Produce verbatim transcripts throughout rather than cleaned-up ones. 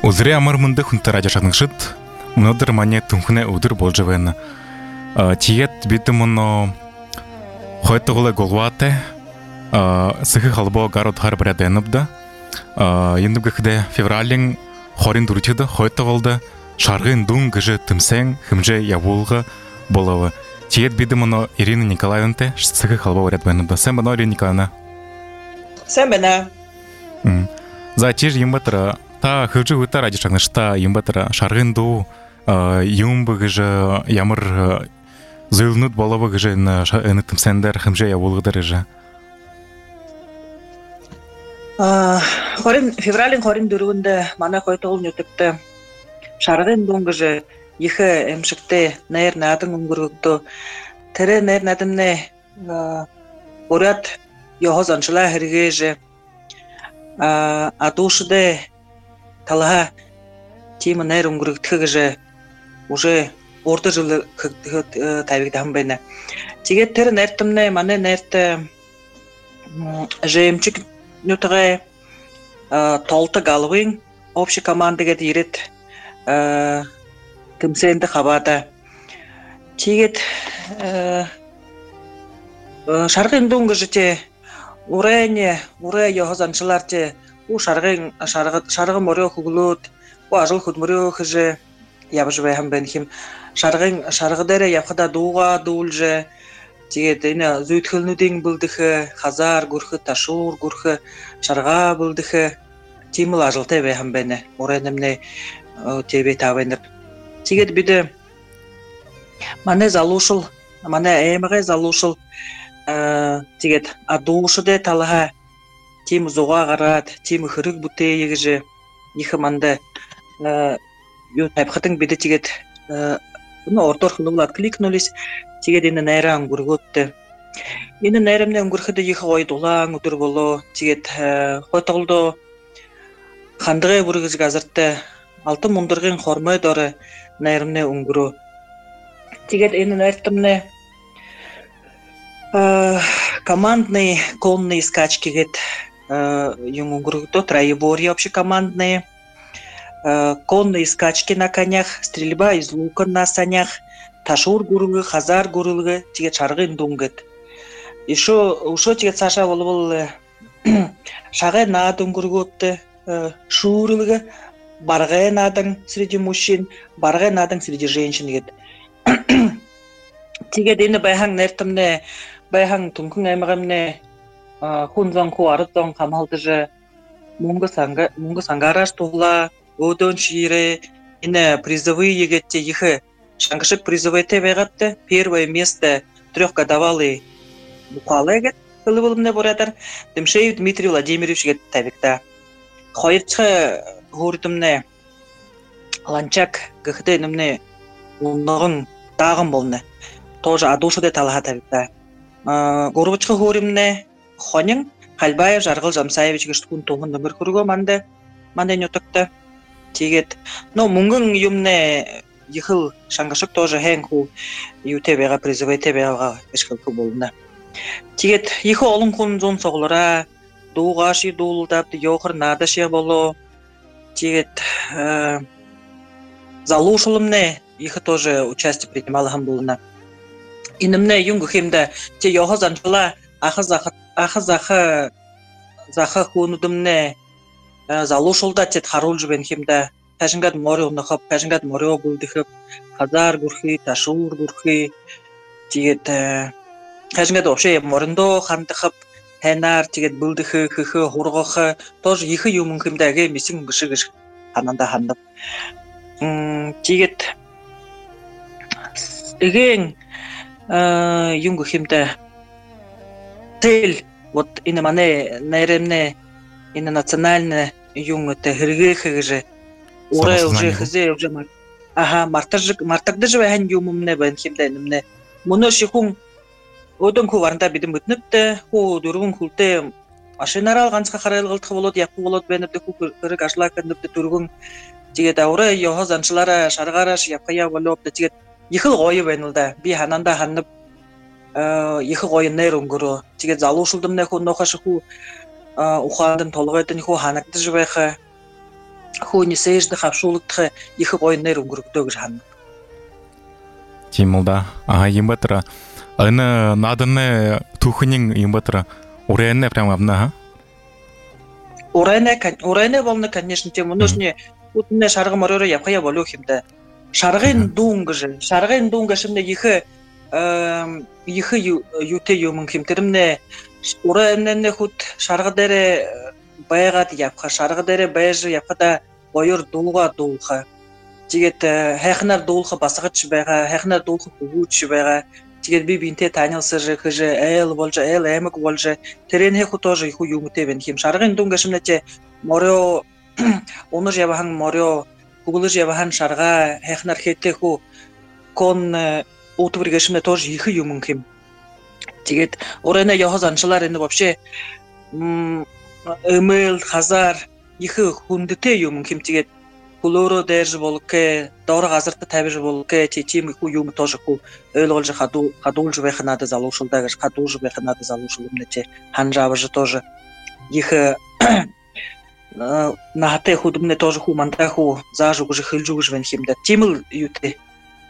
Узре амар мундаг хүнтэй радио шагнагчид өнөөдөр манай түнхнээ өдөр болж байна. Тэгээд бид мөн хойтголог голваатай сэхэ холбоо гарууд хар брад энэвда энэ гэхдээ февралийн хорин дөрөвдөд хойтголд шаргын дүн гэж тэмсэн хэмжээ явуулга болов. Тэгээд бид мөн Ирина Николаевнатай сэхэ холбоо брад байна. Сайн байна Ирина Николаевна? Сайн байна. За чи юм батра та хөвжи хөтөр ажиж шагнашта юм батра шаргын дүү юм гэж ямар зөвлөнүүд болов гэж энэ тэмсэндэр хэмжээ явуулгадар гэж. А хорин февралийн хорин дөрөвөнд манай хойтгол нүдэгт шаргын дүн гэж их эмшигтэй найр надан өнгөрөгдөө тэр найр надамны урад ёхоз анчлаа хэрэгэж а адушдэ талха тим найр өнгөрөгдөх гэж уже урд жил тавигдсан байна. Тэгээд тэр найртамны манай найрт жемчик нүтрэ толтог алвын общий команда гэдэг ирээд тэмцээнд хаваада. Тэгээд шаргын дүн гэж тэ урайны урай ёхоз анчлаарч у шаргын шаргад шарган морё хөглөөд у ажил хөдмөрөө гэж явж байсан байх юм. Шаргын шарга дээр явхада дууга дуулж тэгээд энэ зүйтгэлнүүдийн бүлдэх хазар гүрх ташуур гүрх шарга бүлдэх тийм л ажилтай байсан байна. Урайнамны ТВ таванер. Тэгээд бид манай залуушил манай аймагын залуушил тэгээд адуушдэ талха тийм зугаа гараад тийм хэрэг бүтээе гэж их мандаа юу тавихтан бид тэгээд энэ ордоор хөнөглөд кликнулись тэгээд энэ найраа өнгөргөөд энэ найрамны өнгөрөхөд их гоё дулаан өдөр болоо тэгээд хойтголдоо хандгай бүргэж газартай алтан мундаргын хормой дор найрамны өнгөрөө тэгээд энэ найртамны командный конные скачки гэд юм өнгөрөгдөө троеборье общекомандные конные скачки на конях, стрельба из лука на санях, ташур гүрэлгэ, хазар гүрэлгэ, тэгээд шаргын дүн гэд. Ишо ушо тэгээд цаашаа болвол шагай наад өнгөргөөд шүүрэлгэ, баргай наадан среди мужчин, баргай наадан среди женщин гэд. Тэгээд энэ байхан найртамны байхан түнхэн аймагамны хүн зан хуу ард зан хамгаалдаж мөнгө санга мөнгө сангараш тугла өдөн ширэ энэ призовые гэти их шангашик призовые байгаад первое место трехгодовалый Бухалег хэлбэлмнэ буратар Тимшеев Дмитрий Владимирович гэт тавигта хоёрч хөрдөмнэ ланчак гэхдээ нэмнэ унган дааган болно тоже адушдэ талха тавигта а гурвч хөрөмнэ Хонин Халбаев Жаргал Жамсаевич гэж хүн тухан нөмөр хөргөө мандэ мандэ нютагта тэгээд но мөнгөн юмнэ ихэл шангашик тоже хэн хүү юутэй байгаа призовэтэй байгаа эшхэл болно. Тэгээд их олон хүн зүүн цоглороо дуугаши дуулдад ёохор наадаши болоо тэгээд залушулмне их тоже участие принимала хамбулна. Инэмнэ юнг хэмдэ тэ ёохоз анчла ахаз ахаз аха заха хүнүдэмнэ залуушулда тэд харуулж байна хэмдэ ташингад морио нохоп ташингад морио бүлдэх хазар гүрхи ташуур гүрхи тэгээд ташингад овшээ мориндо хандах танаар тэгээд бүлдэх хөхө хургох тоже их юм хэмдэ мисин гшиг хананда хандав тэгээд эген юнг хэмдэ цель вот энэ манай найрамны энэ национальный юм это хэрэгэх гэж урай уже хэзээ уже аха мартаж мартагдаж байна юм өмнө байна хэмдэ нэмнэ мөнөө шихүн өдөн хүү варанда бидэн бүтнэвтэй хүү дөрвөн хүлдэ машинаараа ганцхан харайлгалдах болоод явах болоод байна дэ хүү хэрэг ажлаа гэдэг дөрвөн тэгээд урай ёхоз анчлаараа шаргаараа явхая болоод тэгээд их л гоё байна л да би хананда ханав их гоё нэр өнгөрөө тэгээд залуушулдамны хүн нохаш хүү ухаандан толгойд нь хүү ханагдаж байх Хөөний сэж хавшуулгдах их гойнэр өнгөрөгдөг гэж хана. Тийм л да. Аа юм батра ана наадны түүхний юм батра урайна прямо авна. Урайна урайна болно, конечно, тийм өнөөсний үднэ шарга мороор явхая болов юм да. Шаргын дүүн гэж шаргын дүүн гэж нэг их их юутэй юм юм тэрмнэ урайнаны хүд шарга дээр байгаад явхаа шарга дээр байж явхада гоёр дууга дуулха. Тэгээд хайхнаар дуулха басгаж байгаа, хайхнаар дуулах өгөөч байгаа. Тэгээд би бинтээ танилцсаж гэж айл болж айл аймаг болж тэрэнхээ хүү тоже их юмтэй байна юм. Шаргын дүүн гэж нэ морио онож явахан морио гуглж явахан шарга хайхнаар хэтэх хүү кон утвэр гэж нэ тоже их юм юм. Тэгээд урайна яхаз анчлаар энэ вообще эмэл хазар их хүндтэй юм юм. Тэгээд Хулороо дээрж болке доор газарт тавьж болке чичим их юм тоже хүү ойлгож хаду хадуулж байх надад залуушулдаа гэж хадуулж байх надад залуушул юм нэ ханжаавж тоже их нахтай худмне тоже хүү мандаа хүү зааж өгж хэлж өгж байна юм да. Тимэл юутэй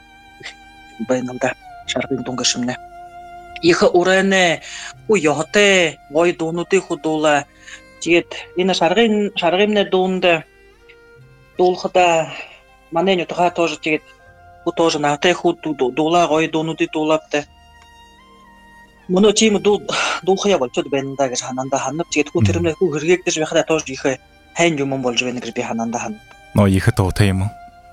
байнамда шаргын дунгашмне их урайна хүү ёхтэй гой дуунуудыг худуула. Тэгээд энэ шаргын шаргымны дуунд дуулхада манай нутгаа тоже тэгээд хүү тоже наатай хүү дуулаа гой дуунуудыг дуулавтай. Мөнө чим дуу дуухая болчод байна да гэж хананда ханав. Тэгээд хүү тэрмээ хүү хэрэгэгдэж байхад тоже их хайн юм болж байна гэж би хананда хан. Но их туутай юм.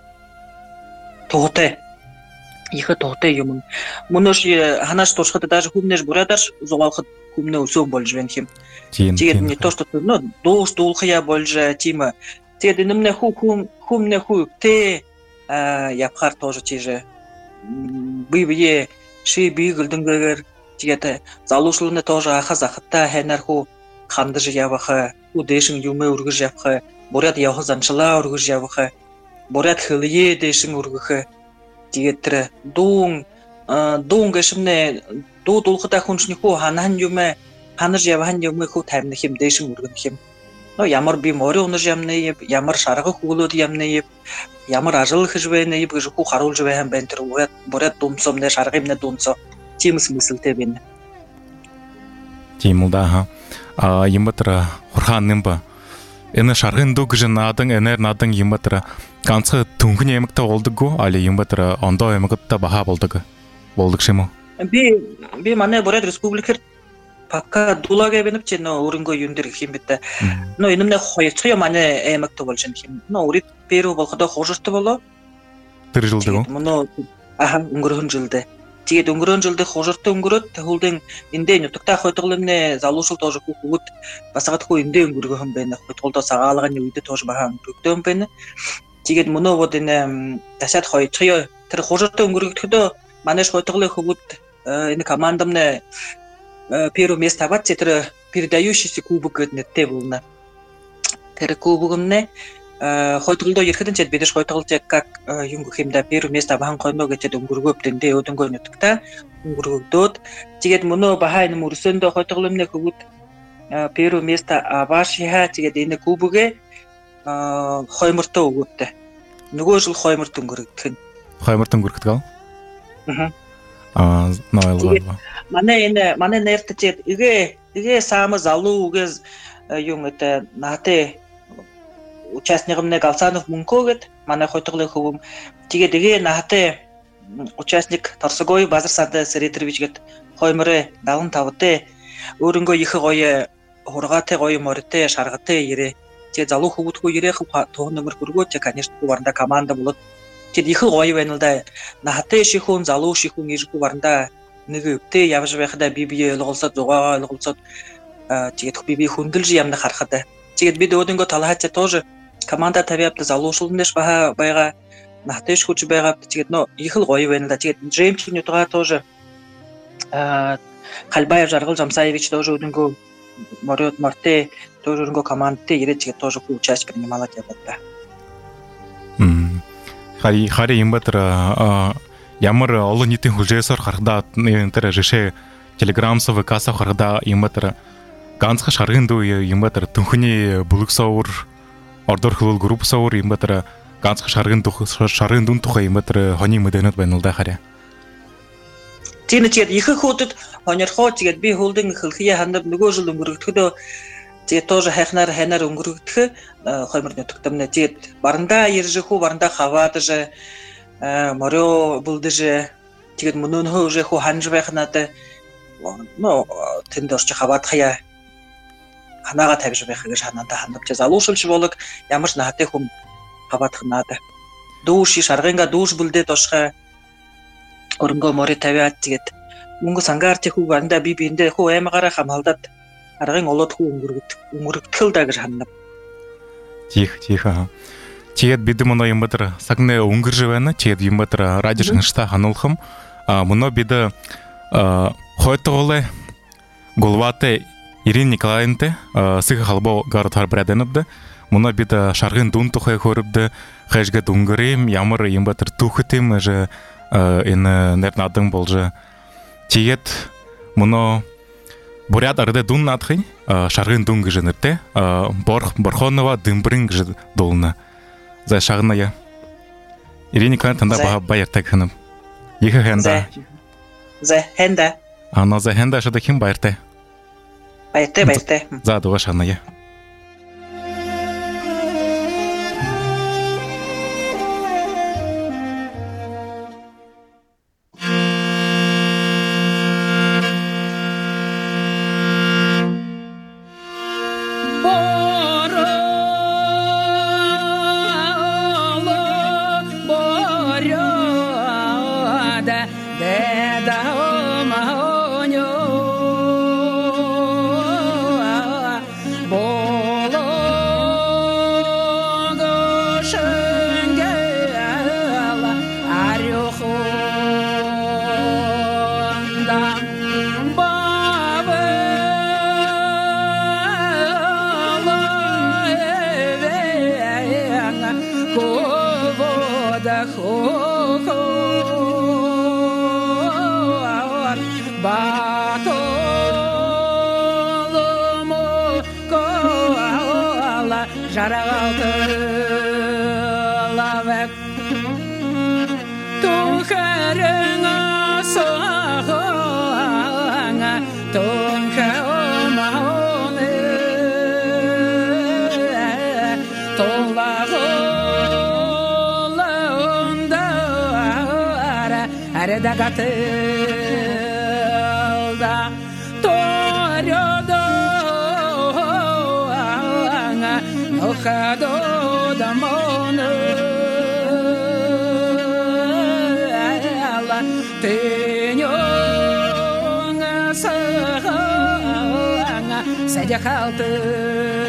Туутай. Их туутай юм. Мөнөш ханаас туушхад даже хүмнэж бураадаш зугаахад хүмнэ өсөө болж байна юм. Тэгээд не то что ну дуус дуулхая болж тийм. Тэгээд энэмнэ хүү хүм хүмнэ хүү тэ явхаар тоже чиже би бие ши бигэлдэнгээр тэгээд залуушлууны тоже ахаз ахтай хайнаар хүү хандаж явах хүү дэшин юмэ өргөж явах буряд явах занчлаа өргөж явах буряд хөлие дэшин өргөх тэгээд тэр дуун дуун гэшмнэ дуу дуулхада хүнчний хүү ханан юмэ ханаж явахан юмэ хүү таймны хим дэшин өргөх юм. Но ямар би море унаж ямны ямар шарга хөглөөд ямны ямар ажил хийж байна гэж хүү харуулж байгаа байна тэр буряд думсомны шаргымны думсо тийм смыслтэй байна. Тийм л да. А юмбатра хурхан нэмба энэ шаргын дуу гэж наадан энер наадан юмбатра ганцхан түнхний ямагтай болдоггүй али юмбатра ондоо ямагтай баха болдог болдог юм уу? Би би манай буряд республикэр пока дулага бэнэп чи нөө өрөнгөө юм дээр гэх юм бит. Нөө энэмнээ хоёр цоо манай аймагт болж байна юм. Нөө үрид Перу болоход хуужирт болоо. Тэр жилдэг үү? Мөнөө аха өнгөрөн жилдээ. Тэгээд өнгөрөн жилдээ хуужирт өнгөрөөд хөлдөн эндээ нутагтай хойдголомны залуушил тоже хүүхэд басгаад хүү эндээ өнгөргөх юм байна. Хойдголдоо цагаалганы үедээ тоже баха өнгөрөгдөө юм байна. Тэгээд мөнөө бод энэ тасаад хоёр цоо тэр хуужирт өнгөрөгдөхдөө манай хойдголын хөвгүүд энэ командамны Первое место авать это передающийся кубок нэттэй болно. Тэр кубогны хойдголдоо ирэхэд ч бид хойдголж как юм гэх юм да первое место аван гонно гэж өнгөргөөд дэндээ өдөнгөө нутагта өнгөргөөдөөд тэгээд мөнөө бахаа энэ мөрсөндөө хойдголомны хөвгүүд первое место авашиха тэгээд энэ кубогэ хоймортоо өгөөдтэй. Нөгөө жил хойморт өнгөрөгдөх нь. Хойморт өнгөрөгдөг аа. Аа. Аа, нойлоо. Манай энэ манай нэрт чи игээ игээ саама залуу үгээс юм это наатай участникымны Галцанов мөнкөөгээд манай хойдголын хөвөм тэгээд игээ наатай участник Торсогой Базар Санда Сэрэтэрвич гэд хойморэ даван тавтай өөрөнгөө их гоё хургаатай гоё морьтой шаргатай ирээ. Тэгээд залуу хөвгөдгөө ирэх туун нөмөр хөргөө чи конечно варанда команда болоод тэгээд их гоё байна л да. Наатай шихүүн залуу шихүүн ирэх варанда нэг өвтэй явж байхад би бие ойлгуулсад зугаа ойлгуулсад тэгээд би би хөндлөж ямна харахад тэгээд бид өөдөнгөө талхаач тоже команда тавьяд залуушулнэш бага байгаа нахтэш хүч байгаа тэгээд нөө их л гоё байна да. Тэгээд Джеймчний тугаа тоже а Халбаев Жаргал Жамсаевич тоже өөдөнгөө мориод марте тоже өөдөнгөө командтэй ирээд тэгээд тоже участь принималат яваад да. Мм хари хари имбатра ямар олон нийтийн хүлжээсээр харагдаад энэ жишээ Telegram-с ВК-с харагдаа юмбатар ганцхан шаргын дүү юмбатар түнхний бүлэг суур ордор хөлөл групп саур юм батра ганцхан шаргын дух шарын дүн тухай юм батра хоны мэдэнэт байна л да харя. Тийм ч их хүүдэд хоньорхоо тэгээд би хөлдөн хөлхий хандав нөгөө жил өнгөрөгдөхөдөө тэгээд тоже хайхнаар хайнаар өнгөрөгдөх хоймор нөтгтөмнэ тэгээд баранда иржихүү баранда хаваад же морио булдэж тэгээд мөнөөнхөө уже хүү ханж байх надад но тэнд орч хаваад хаяа ханаага тавьж байх гэж ханаатай хандав чи залуушилж болог ямар ч наатай хүм хаваад ханаад дүүш шаргынга дүүш бүлдээд оршихаа өрөнгөө мори тавиад тэгээд мөнгө сангаар тэхүү баранда би биэндээ хүү аймагаараа хамгаалдаад аргын олоод хүү өнгөргөд өнгөрөгдөл да гэж хандав. Тих тиха. Тэгээд бид мөн юм батар сагнаа өнгөрж байна. Тэгээд юм батар радио шанштай хануулхам а мөн бид хойтголе голвате Ирин Николаевнтэй сэг халбоо гар тарбрадэнэвдэ мөн бид шаргын дүн тухай хөрөвдө хайжгэд өнгөрэм ямар юм батар түүхэтэм же энэ нэвнадан болж тэгээд мөн буряд арда дүн наадхын шаргын дүн гэж нэртэй борх борхонова дэмбрин гэж дуулна за шагная Ирин Николаевна танда баяртай ханам их хэнда за хэнда ана за хэнда шада хим баяртай баяртай баяртай за дуга шагная Gatelda toriodo nojado da mona la tenho nga sa nga seja halta